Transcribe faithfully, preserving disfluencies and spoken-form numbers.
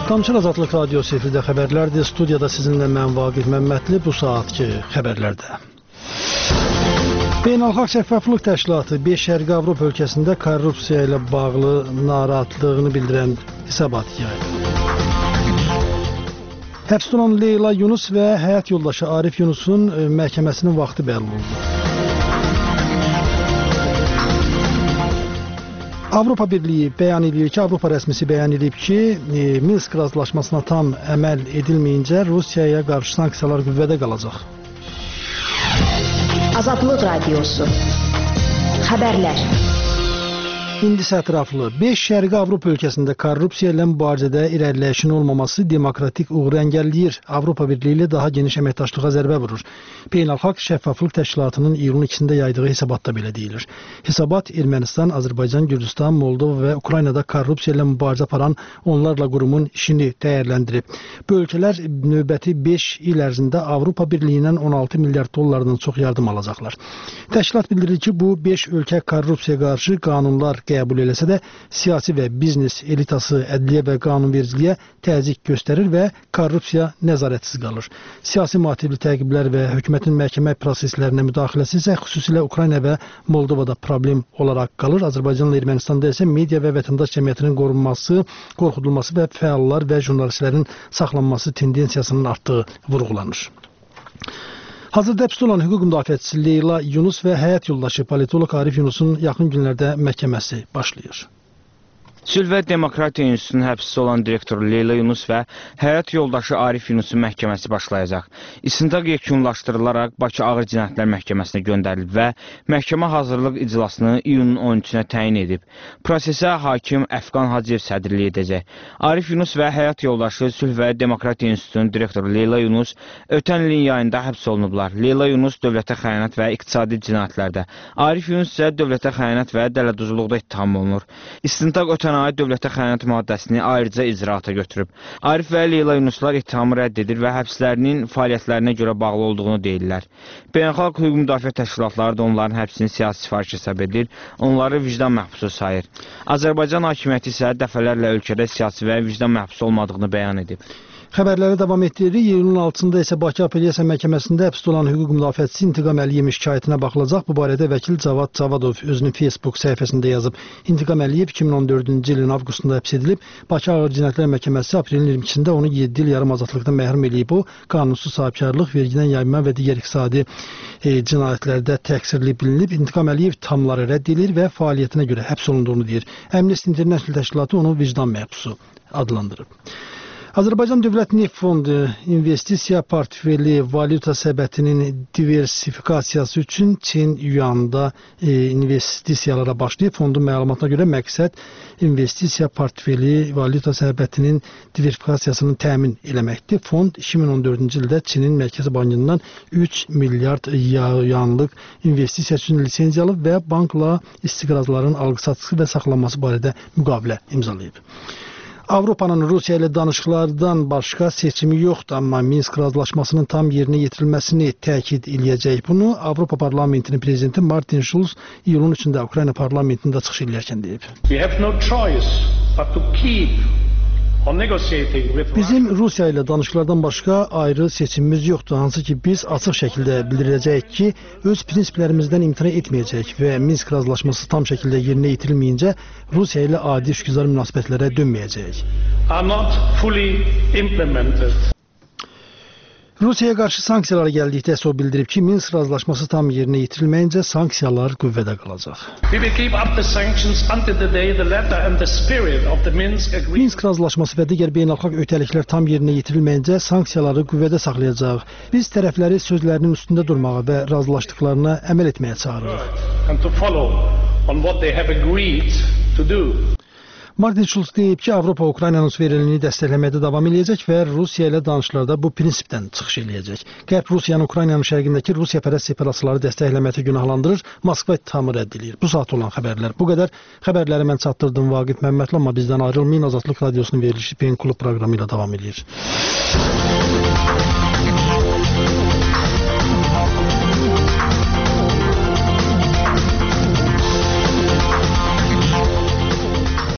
Damçın Azadlıq Radiosu efirdə xəbərlərdir. Studiyada sizinlə mən Vaqif Məmmədli bu saatki xəbərlərdə. Beynəlxalq Şəffaflıq Təşkilatı beş Şərqi Avropa ölkəsində korrupsiya ilə bağlı narahatlığını bildirən hesabat yaydı. Həbsdə olan Leyla Yunus və həyat yoldaşı Arif Yunusun məhkəməsinin vaxtı bəlli oldu. Avropa Birliyi bəyan edir ki, Avropa rəsmisi bəyan edib ki, Minsk razılaşmasına tam əməl edilməyincə Rusiyaya qarşı sanksiyalar qüvvədə qalacaq. Azadlıq Radiosu Xəbərlər. İndi isə ətraflı. beş Şərqi Avropa ölkəsində korrupsiya ilə mübarizədə irəliləyişin olmaması demokratik uğuru əngəlləyir. Avropa Birliyi ilə daha geniş əməkdaşlığa zərbə vurur. Beynəlxalq Şəffaflıq Təşkilatının iyulun ikisində yaydığı hesabatda belə deyilir. Hesabat Ermənistan, Azərbaycan, Gürcüstan, Moldova və Ukraynada korrupsiya ilə mübarizə aparan onlarla qurumun işini dəyərləndirib. Bu ölkələr növbəti beş il ərzində Avropa Birliyindən on altı milyard dollardan çox yardım alacaqlar. Təşkilat bildirir ki, bu beş ölkə korrupsiya qarşı qanunlar qəbul eləsə də siyasi və biznes elitası ədliyyə və qanunvericiliyə təzyiq göstərir və korrupsiya nəzarətsiz qalır. Siyasi motivli təqiblər və hökumətin məhkəmə proseslərinə müdaxiləsi isə xüsusilə Ukrayna və Moldovada problem olaraq qalır. Azərbaycanla Ermənistanda isə media və vətəndaş cəmiyyətinin qorunması, qorxudulması və fəallar və jurnalistlərin saxlanması tendensiyasının artdığı vurğulanır. Hazırda həbsdə olan hüquq müdafiəçisi Leyla Yunus və həyat yoldaşı politolog Arif Yunusun yaxın günlərdə məhkəməsi başlayır. Sülh və Demokratiya İnstitutunun həbsdə olan direktoru Leyla Yunus və həyat yoldaşı Arif Yunusun məhkəməsi başlayacaq. İstintaq yekunlaşdırılaraq Bakı Ağır Cinayətlər Məhkəməsinə göndərilib və məhkəmə hazırlıq iclasını iyunun on üçünə təyin edib. Prosesə hakim Əfqan Hacıyev sədrlik edəcək. Arif Yunus və həyat yoldaşı Sülh və Demokratiya İnstitutunun direktoru Leyla Yunus ötən ilin yayında həbs olunublar. Leyla Yunus dövlətə xəyanət və iqtisadi cinayətlərdə, Arif Yunus isə dövlətə xəyanət və dələduzluqda ittiham olunur. İstintaq ötən ay dövlətə xəyanət maddəsini ayrıca icraata götürüb. Arif və Leyla Yunuslar ittihamı rədd edir və həbslərinin fəaliyyətlərinə görə bağlı olduğunu deyirlər. Beynəlxalq hüquq müdafiə təşkilatları da onların həbsini siyasi sifariş hesab edir, onları vicdan məhbusu sayır. Azərbaycan hakimiyyəti isə dəfələrlə ölkədə siyasi və vicdan məhbusu olmadığını bəyan edib. Xəbərləri davam etdiririk. iyulun altısında isə Bakı Apellyasiya Məhkəməsində həbsdə olan hüquq müdafiəçisi İntiqam Əliyevin şikayətinə baxılacaq. Bu barədə vəkil Cavad Cavadov özünün Facebook səhifəsində yazıb. İntiqam Əliyev iki min on dördüncü ilin avqustunda həbs edilib. Bakı Ağır Cinayətlər Məhkəməsi aprelin iyirmi ikisində onu yeddi il yarım azadlıqdan məhrum edib. O, qanunsuz sahibkarlıq, vergidən yayma və digər iqtisadi e, cinayətlərdə təqsirli bilinib. İntiqam Əliyev ittihamları rədd edilir və fəaliyyətinə görə həbs olunduğunu deyir. Amnesty International təşkilatı onu vicdan məhbusu adlandırıb. Azərbaycan Dövlət Neft Fondu investisiya portfeli valyuta səbətinin diversifikasiyası üçün Çin yuanda e, investisiyalara başlayıb. Fondun məlumatına görə məqsəd investisiya portfeli valyuta səbətinin diversifikasiyasını təmin eləməkdir. Fond iki min on dördüncü ildə Çinin Mərkəzi Bankından üç milyard yuanlıq investisiya üçün lisenziya alıb və bankla istiqrazların alqı-satışı və saxlanması barədə müqavilə imzalayıb. Avropanın Rusiya ilə danışıqlardan başqa seçimi yoxdur, amma Minsk razılaşmasının tam yerinə yetirilməsini təkid eləyəcək. Bunu Avropa Parlamentinin prezidenti Martin Schulz iyulun üçündə Ukrayna parlamentində çıxış eləyərkən deyib. Bizim Rusiya ilə danışıqlardan başqa ayrı seçimimiz yoxdur, hansı ki biz açıq şəkildə bildirəcəyik ki, öz prinsiplərimizdən imtina etməyəcək və Minsk razılaşması tam şəkildə yerinə yetirilməyincə Rusiya ilə adi işgüzar münasibətlərə dönməyəcək. Rusiyaya qarşı sanksiyalara gəldikdə isə o bildirib ki, Minsk razılaşması tam yerinə yetirilməyincə sanksiyalar qüvvədə qalacaq. Minsk razılaşması və digər beynəlxalq öhdəliklər tam yerinə yetirilməyincə sanksiyaları qüvvədə saxlayacaq. Biz tərəfləri sözlərinin üstündə durmağa və razılaşdıqlarına əməl etməyə çağırırıq. Martin Schulz deyib ki, Avropa Ukraynanın suverenliyini dəstəkləməkdə davam eləyəcək və Rusiya ilə danışıqlarda bu prinsipdən çıxış eləyəcək. Qərb Rusiyanın Ukraynanın şərqindəki Rusiyapərəst separatçıları dəstəkləməkdə günahlandırır, Moskva ittihamı rədd edir. Bu saat olan xəbərlər bu qədər. Xəbərləri mən çatdırdım Vaqif Məmmədli, amma bizdən ayrılmayın. Azadlıq Radiosunun verilişi Pen Klub proqramı ilə davam edir.